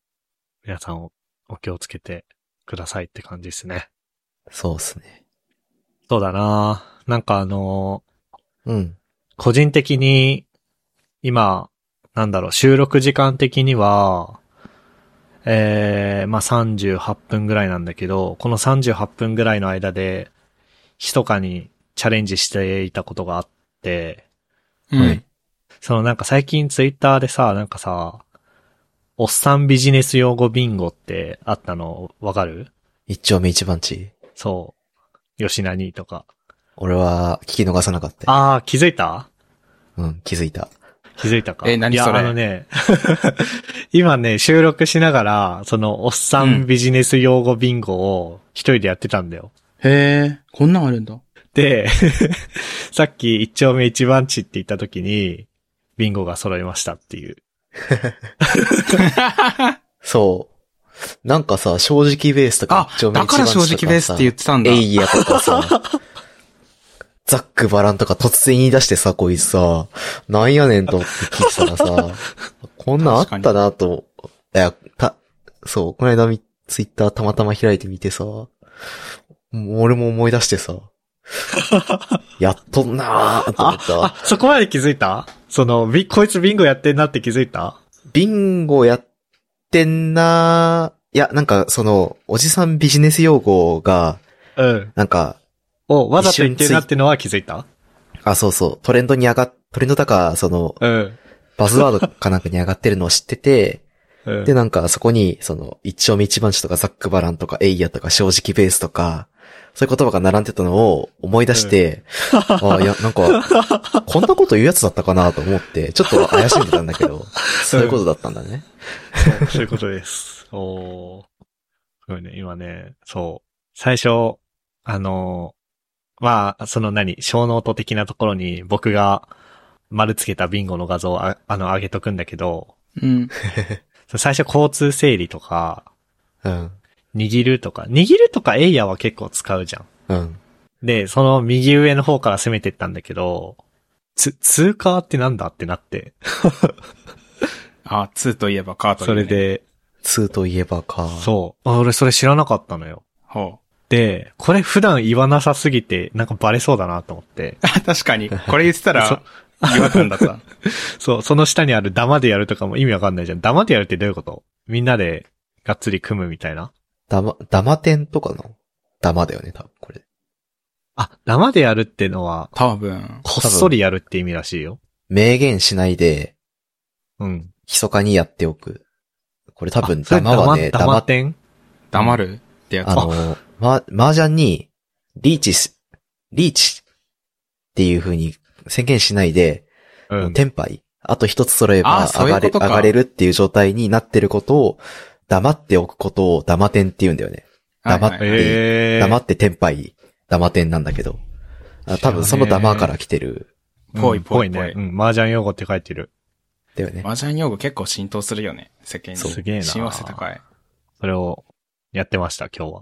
皆さんお、お気をつけてくださいって感じですね。 そうっすね。 そうだな。なんかあのー、うん。 個人的に、今、なんだろう、収録時間的には、えー、まあ、さんじゅうはっぷんぐらいなんだけど、このさんじゅうはっぷんぐらいの間で、密かにチャレンジしていたことがあって、 うん。 そのなんか最近ツイッターでさ、なんかさ、おっさんビジネス用語ビンゴってあったのわかる？ 一丁目一番地。 そう。吉名にとか。 俺は聞き逃さなかった。 あー、気づいた？ うん、気づいた。 気づいたか？ え、何それ？ いや、あのね、今ね、収録しながら、その、おっさんビジネス用語ビンゴを一人でやってたんだよ。 うん、へえ、こんなんあるんだ。 で、さっき一丁目一番地って言った時に、ビンゴが揃いましたっていう。 そう。なんかさ、正直ベースとか一丁目一番地とかさ。あ、だから正直ベースって言ってたんだ。 エイヤとかさ。 ザックバランとか突然言い出してさ、こいつさ、なんやねんと思って聞いてたらさ、こんなんあったなと、いや、た、そう、この間み、ツイッターたまたま開いてみてさ、もう俺も思い出してさ、やっとんなーと思ったわ。 あ、そこまで気づいた？その、ビ、こいつビンゴやってんなって気づいた？ ビンゴやってんなー、いや、なんかその、おじさんビジネス用語が、 うん。 なんか、 お、わざと言ってるなってのは気づいた？ あ、そうそう。トレンドに上がっ、トレンドだか、その、 うん。 バズワードかなんかに上がってるのを知ってて、 うん、 で、なんかそこに、その、一丁目一番地とかザックバランとかエイヤとか正直ベースとか、そういう言葉が並んでたのを思い出して、うん、あ、いや、なんか、こんなこと言うやつだったかなと思って、ちょっと怪しんでたんだけど、そういうことだったんだね。 そう、そういうことです。おー。すごいね、今ね、そう。最初、あの、まあ、その何、小ノート的なところに僕が丸つけたビンゴの画像をあ、あの、上げとくんだけど、 うん。 最初交通整理とか、 うん。 握るとか、握るとかエイヤーは結構使うじゃん。 うん。 で、その右上の方から攻めてったんだけど、つ、通過ってなんだってなって。 あ、ツーといえばカート、ね、 それで、 ツーといえばか。 そう。俺それ知らなかったのよ。 ほう。 で、これ普段言わなさすぎて、なんかバレそうだなと思って。 確かに。これ言ってたら、違和感だった。 そう、その下にあるダマでやるとかも意味わかんないじゃん。ダマでやるってどういうこと？みんなでがっつり組むみたいな。 ダマ、ダマ点とかのダマだよね、多分これ。 あ、ダマでやるってのは、 多分。 こっそりやるって意味らしいよ。 明言しないで、 うん。 密かにやっておく。これ多分ダマはね、 ダマ点？ 黙るってやつ。 あの、ま、麻雀に、リーチす、リーチっていう風に宣言しないで、うん、テンパイ、あと一つ揃えば上がれ、上がれるっていう状態になってることを、黙っておくことをダマ点って言うんだよね。黙って、はいはい、黙ってテンパイ、ダマ点なんだけど。多分そのダマから来てる。 ぽいぽいね。うん、麻雀用語って書いてる。 だよね。 麻雀用語結構浸透するよね、世間に。 すげえな。 親和性高い。 それをやってました、今日は。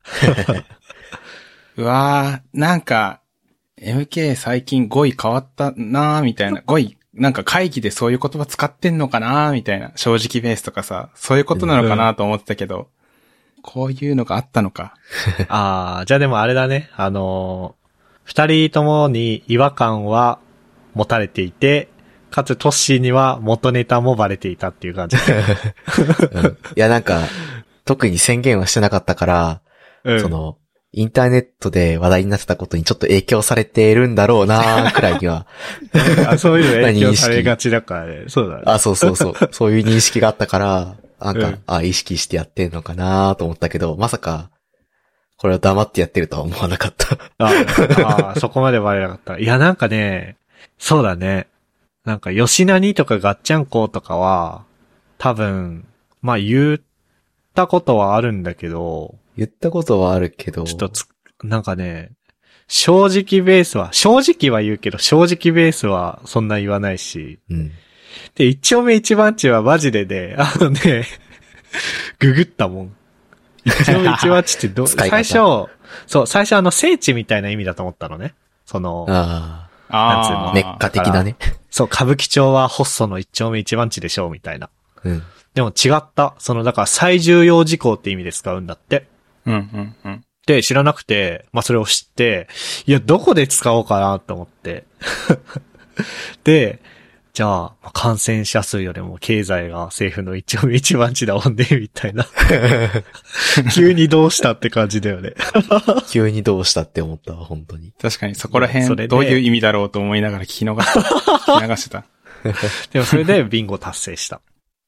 うわー、なんか、エムケー 最近語彙変わったなーみたいな。語彙、なんか会議でそういう言葉使ってんのかなーみたいな。正直ベースとかさ、そういうことなのかなと思ってたけど、うん、こういうのがあったのか。 あー、じゃあでもあれだね。あのー、二人ともに違和感は持たれていて、かつトッシーには元ネタもバレていたっていう感じ。 うん、いやなんか、特に宣言はしてなかったから、うん、その、インターネットで話題になってたことにちょっと影響されているんだろうなくらいには。 あ、そういうの影響されがちだからね。そうだね。 あ、そうそうそう。そういう認識があったから、なんか、うん、あ、意識してやってんのかなと思ったけど、まさか、これを黙ってやってるとは思わなかった。 ああ、そこまでバレなかった。いや、なんかね、そうだね。なんか、吉何とかガッチャンコとかは、多分、まあ言ったことはあるんだけど、 言ったことはあるけど、 ちょっとつ、なんかね、正直ベースは、正直は言うけど、正直ベースはそんな言わないし、 うん、 で、一丁目一番地はマジでね、あのね、ググったもん。一丁目一番地ってどう、最初、そう、最初あの聖地みたいな意味だと思ったのね。その、 ああ、なんつうの、メッカ的なね。 そう、歌舞伎町はホッソの一丁目一番地でしょう、みたいな。 うん。 でも違った。その、だから最重要事項って意味で使うんだって。 うんうんうん。 で、知らなくて、まあそれを知って、いや、どこで使おうかなと思って。で、じゃあ、感染者数よりも経済が政府の一丁目一番地だもんね、みたいな。急にどうしたって感じだよね。 急にどうしたって思ったわ、本当に。 確かにそこら辺、どういう意味だろうと思いながら聞き逃した。聞き流してた。 でもそれでビンゴ達成した。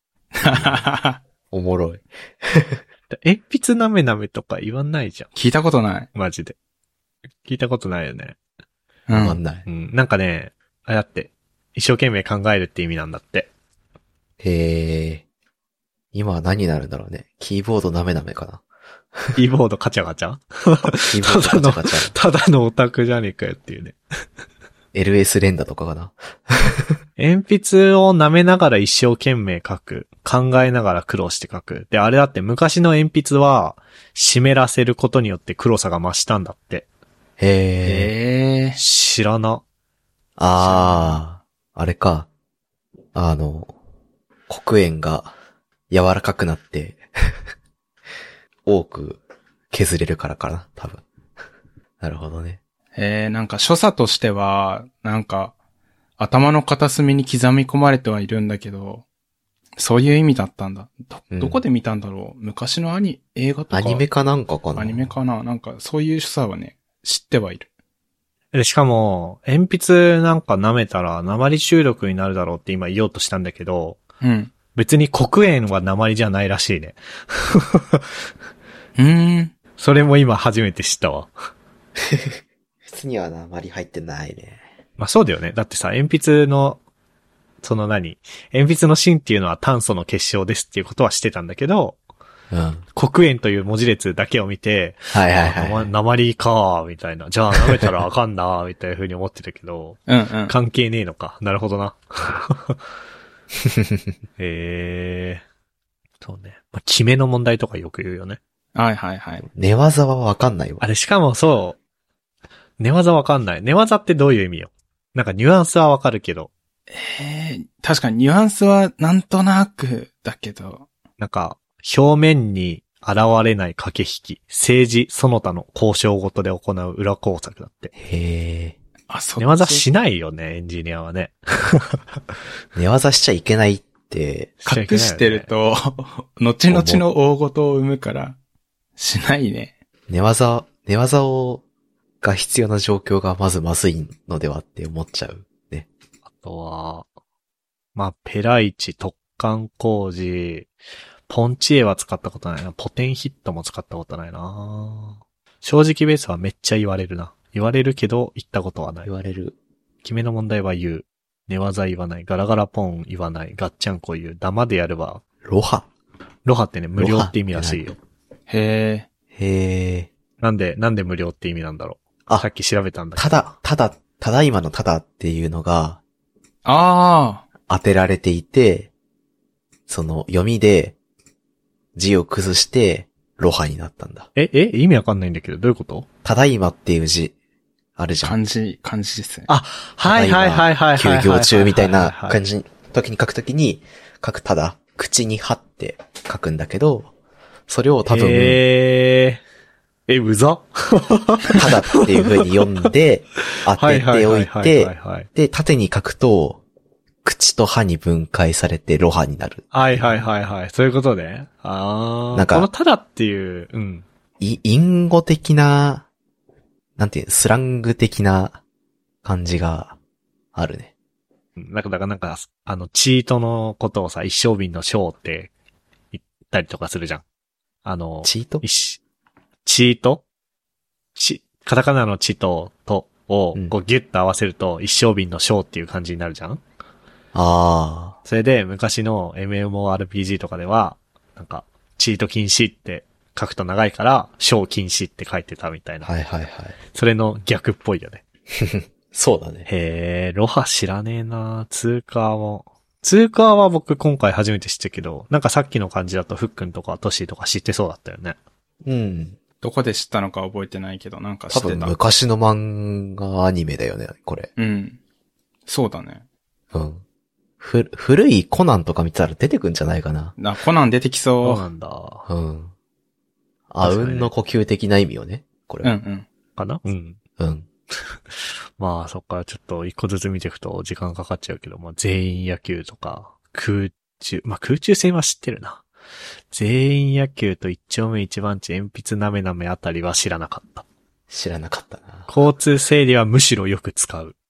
おもろい。 鉛筆なめなめとか言わないじゃん。 聞いたことない。 マジで。聞いたことないよね。 うん。わかんない。 うん。なんかね、あれだって、一生懸命考えるって意味なんだって。 へえ。今は何になるんだろうね。キーボードなめなめかな。 キーボードカチャカチャキーボードカチャカチャ。 ただのオタクじゃねえかよっていうね。 エルエス 連打とかかな。 鉛筆を舐めながら一生懸命書く。考えながら苦労して書く。で、あれだって昔の鉛筆は湿らせることによって黒さが増したんだって。 へえ。 へー。 知らな。 あー、あれか。あの、黒鉛が柔らかくなって、多く削れるからかな、多分。なるほどね。 えー、なんか所作としては、なんか、頭の片隅に刻み込まれてはいるんだけど、そういう意味だったんだ。ど、 うんどこで見たんだろう、昔のアニ、映画とか。 アニメかなんかかな。 アニメかななんか、そういう所作はね、知ってはいる。 で、しかも、鉛筆なんか舐めたら鉛中毒になるだろうって今言おうとしたんだけど、 うん。 別に黒鉛は鉛じゃないらしいね。 うーん。 それも今初めて知ったわ。 普通には鉛入ってないね。 まあそうだよね。だってさ、鉛筆の、その何鉛筆の芯っていうのは炭素の結晶ですっていうことはしてたんだけど、 うん。 黒鉛という文字列だけを見て、 はいはいはい。 あ鉛かー、みたいな。じゃあ舐めたらあかんなー、みたいな風に思ってたけど、 うんうん。 関係ねえのか。なるほどな。えー。そうね。まあ、決めの問題とかよく言うよね。 はいはいはい。 寝技はわかんないわ。 あれ、しかもそう、寝技わかんない。寝技ってどういう意味よ。なんかニュアンスはわかるけど、 えー、確かにニュアンスはなんとなくだけど。 なんか、表面に現れない駆け引き、政治その他の交渉ごとで行う裏工作だって。 へー。 あ、そ寝技しないよね、エンジニアはね。 寝技しちゃいけないって、 しちゃいけないよね隠してると、後々の大事を生むから、しないね。 寝技、寝技を、が必要な状況がまずまずいのではって思っちゃうね。 あとは、まあ、ペライチ、突貫工事、ポンチエは使ったことないな。ポテンヒットも使ったことないな。正直ベースはめっちゃ言われるな。言われるけど言ったことはない言。われる。 決めの問題は言う。寝技言わない。ガラガラポン言わない。ガッチャンコ言う。ダマでやれば。 ロハ。 ロハってね、無料って意味らしいよ。 へへー。 なんで、なんで無料って意味なんだろう。 あさっき調べたんだけど。 ただ、ただ、ただいまのただっていうのがー。あ当てられていて、その読みで字を崩してロハになったんだ。 え、え、意味わかんないんだけど、どういうこと？ ただいまっていう字あるー。 じゃん。 漢字、漢字ですね。 あ、はいはいはいはいはいはいはい。 休業中みたいなはい感じの時に書くときに、書くただ、口に貼って書くんだけど、それを多分、 えー、え、うざただっていう風に読んで、当てておいて、で、縦に書くと、口と歯に分解されてロハになる。 はいはいはいはい。そういうことね。あー。 なんかこのただっていう、うん。 い、隠語的な、なんていう、スラング的な感じがあるね。 なんか、だからなんか、あの、チートのことをさ、一升瓶の章って言ったりとかするじゃん。あの、 チート一チートチ、カタカナのチと、とを、こうギュッと合わせると、一升瓶の章っていう感じになるじゃん。 ああ。 それで、昔の エムエムオーアールピージー とかでは、なんか、チート禁止って書くと長いから、章禁止って書いてたみたいな。 はいはいはい。 それの逆っぽいよね。 そうだね。 へー、ロハ知らねえな。通貨も。通貨は僕今回初めて知ったけど、なんかさっきの感じだとフックンとかトシーとか知ってそうだったよね。 うん。 どこで知ったのか覚えてないけど、なんか知多ってた。 分昔の漫画アニメだよね、これ。 うん。そうだね。 うん。ふ、古いコナンとか見たら出てくんじゃないかな。 な、コナン出てきそう。 そうなんだ。 うん。あうんの呼吸的な意味よね、これ。 うんうん。 かなうん。 うん。 まあそっからちょっと一個ずつ見ていくと時間かかっちゃうけど、まあ全員野球とか、空中、まあ空中戦は知ってるな。全員野球と一丁目一番地鉛筆なめなめあたりは知らなかった。 知らなかったな。 交通整理はむしろよく使う。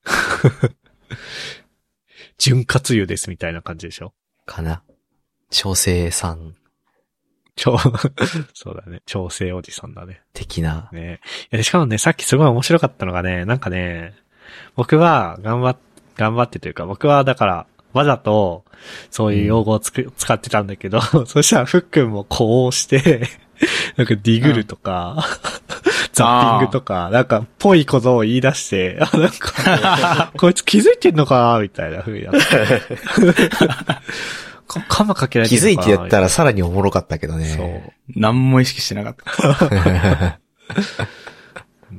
潤滑油ですみたいな感じでしょかな。調整さん調、そうだね。調整おじさんだね。 的な。 ね。いやしかもね、さっきすごい面白かったのがね、なんかね、僕は頑張っ、頑張ってというか、僕はだから、わざと、そういう用語をつく、うん、使ってたんだけど、そしたらふっくんもこうして、なんかディグルとか、うん、ザッピングとか、なんか、ぽいことを言い出して、あ、なんか、こいつ気づいてんのかなみたいな風になって。カマかけられてるのかな。 気づいてやったらさらにおもろかったけどね。 そう。何も意識してなかった。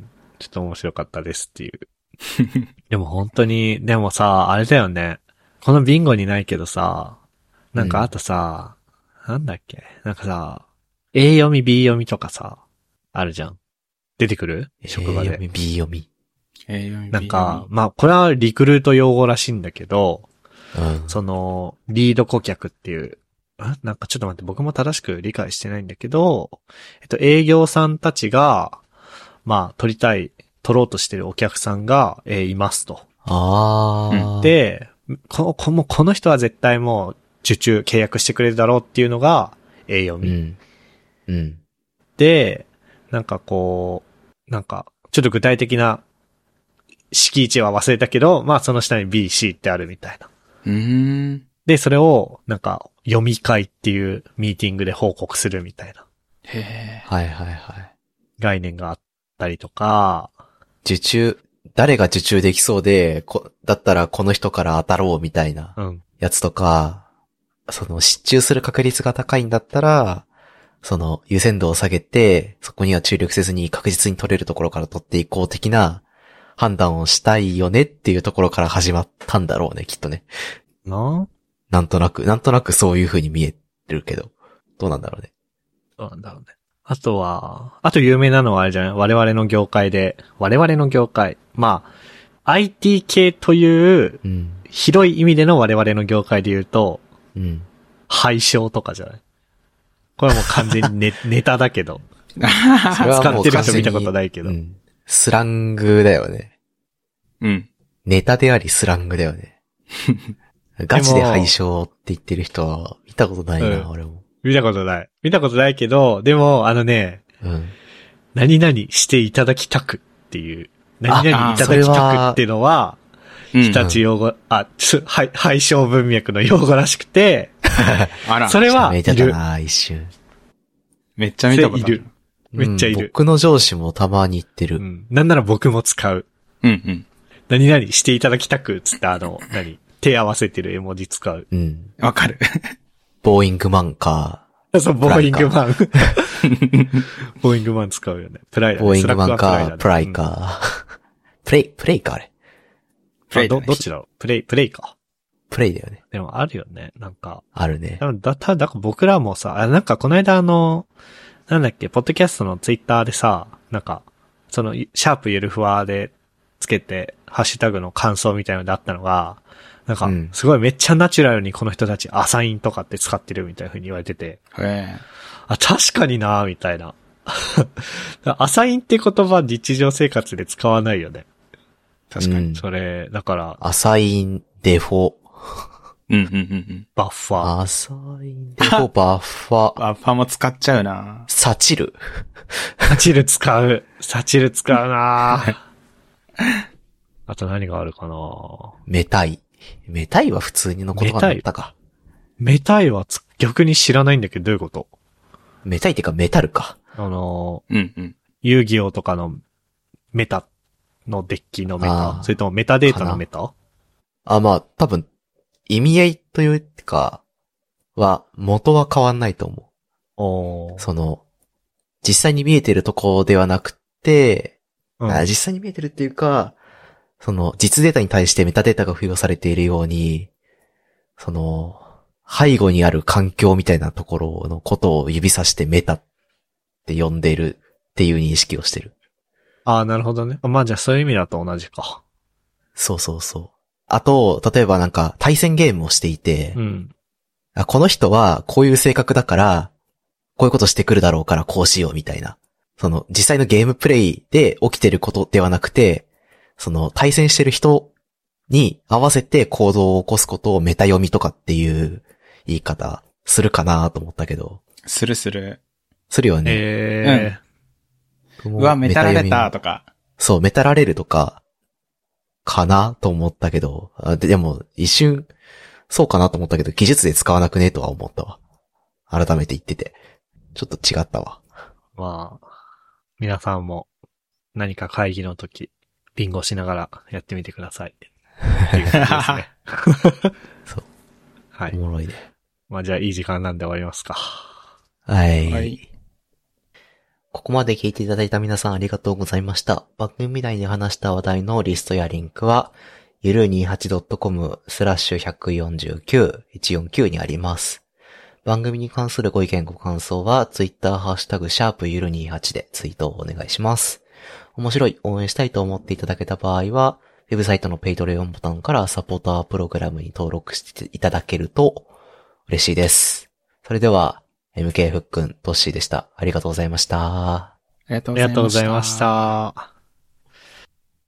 ちょっと面白かったですっていう。でも本当に、でもさ、あれだよね。このビンゴにないけどさ、なんかあとさ、うん、なんだっけなんかさ、A 読み B 読みとかさ、あるじゃん。出てくる職場で。 A 読み B 読み。 A 読み B 読み。 なんか、まあ、これはリクルート用語らしいんだけど、うん、その、リード顧客っていう、なんかちょっと待って、僕も正しく理解してないんだけど、えっと、営業さんたちが、まあ、取りたい、取ろうとしてるお客さんが、えー、いますと。 ああ。 で、この、もうこの人は絶対もう、受注、契約してくれるだろうっていうのが、A 読み。 うん。うん。 で、なんかこう、なんか、ちょっと具体的な、式位置は忘れたけど、まあその下に B、C ってあるみたいな。 うーん。 で、それを、なんか、読み会っていうミーティングで報告するみたいな。 へえ。 はいはいはい。 概念があったりとか。 受注、誰が受注できそうで、こ、だったらこの人から当たろうみたいな。やつとか、うん、その、失注する確率が高いんだったら、その、優先度を下げて、そこには注力せずに確実に取れるところから取っていこう的な判断をしたいよねっていうところから始まったんだろうね、きっとね。 ななんとなく、なんとなくそういう風に見えてるけど、どうなんだろうね。 どうなんだろうね。あとは、あと有名なのはあれじゃない？我々の業界で、我々の業界。まあ、アイティー 系という、広い意味での我々の業界で言うと、 うん。 配償とかじゃない？これはもう完全にネ, ネタだけど。 それはもう使ってる人見たことないけど、 うん。スラングだよね。 うん。 ネタでありスラングだよね。ガチで配償って言ってる人は見たことないな、うん、俺も。 見たことない。見たことないけど、でも、あのね、 うん、 何々していただきたくっていう、何々いただきたくっていうのは、日立用語、うん、あ、はい、配償文脈の用語らしくて、 あら、 それは、 いる。な、一瞬。 めっちゃ見たことある。 いる。めっちゃいる、 うん。僕の上司もたまに言ってる。 うん。なんなら僕も使う。 うんうん。 何々していただきたくつってあの、何手合わせてる絵文字使う。 うん。 わかる。 ボーイングマンか。 そう、ボーイングマン。ボーイングマン使うよね。プライだね。 ボーイングマンか、プライか。プレイ、プレイかあれ。 プレイ、ど、どっちだろうプレイ、プレイか。 プレイだよね。 でもあるよね。なんか。 あるね。 だ、ただ、僕らもさ、なんかこの間あの、なんだっけ、ポッドキャストのツイッターでさ、なんか、その、シャープゆるふわでつけて、ハッシュタグの感想みたいなのであったのが、なんか、すごいめっちゃナチュラルにこの人たちアサインとかって使ってるみたいな風に言われてて。 へあ、確かになーみたいな。アサインって言葉日常生活で使わないよね。確かに。うん、それ、だから。 アサイン、デフォ。 うんうんうんうん。 バッファー。 アサイン、デフォ、バッファー。 バッファーも使っちゃうな。 サチル。 サチル使う。サチル使うなあと何があるかなメタイ。メタイは普通の言葉だったか。 メタイは逆に知らないんだけど、どういうこと？ メタイってかメタルか。 あのー、うんうん。 遊戯王とかのメタのデッキのメタそれともメタデータのメタあ、まあ、多分、意味合いというか、は、元は変わんないと思う。 おー。 その、実際に見えてるとこではなくて、 うん、 あ実際に見えてるっていうか、その、実データに対してメタデータが付与されているように、その、背後にある環境みたいなところのことを指さしてメタって呼んでるっていう認識をしてる。 ああ、なるほどね。まあじゃあそういう意味だと同じか。 そうそうそう。あと、例えばなんか対戦ゲームをしていて、 うん、 あこの人はこういう性格だから、こういうことしてくるだろうからこうしようみたいな。その、実際のゲームプレイで起きてることではなくて、その、対戦してる人に合わせて行動を起こすことをメタ読みとかっていう言い方するかなと思ったけど。 するする。 するよね。 えー、うん。うわ、メタられたとか。 そう、メタられるとか、かなと思ったけど、で、でも一瞬、そうかなと思ったけど、技術で使わなくねとは思ったわ。改めて言ってて。ちょっと違ったわ。 まあ、皆さんも何か会議の時、ビンゴしながらやってみてください。っていう感じですね。 そう。 はい。 おもろいね。 まあじゃあいい時間なんで終わりますか。 はい。 はい。 こここまで聞いていただいた皆さんありがとうございました。番組内で話した話題のリストやリンクは、ゆる にじゅうはちドットコム スラッシュいちよんきゅう いちよんきゅうにあります。番組に関するご意見ご感想は、ツイッターハッシュタグシャープゆるにじゅうはちでツイートをお願いします。面白い、応援したいと思っていただけた場合は、ウェブサイトのペイトレオンボタンからサポータープログラムに登録していただけると嬉しいです。それでは、エムケー ふっくん、トッシーでした。ありがとうございました。 ありがとうございました。 ありがとうございました。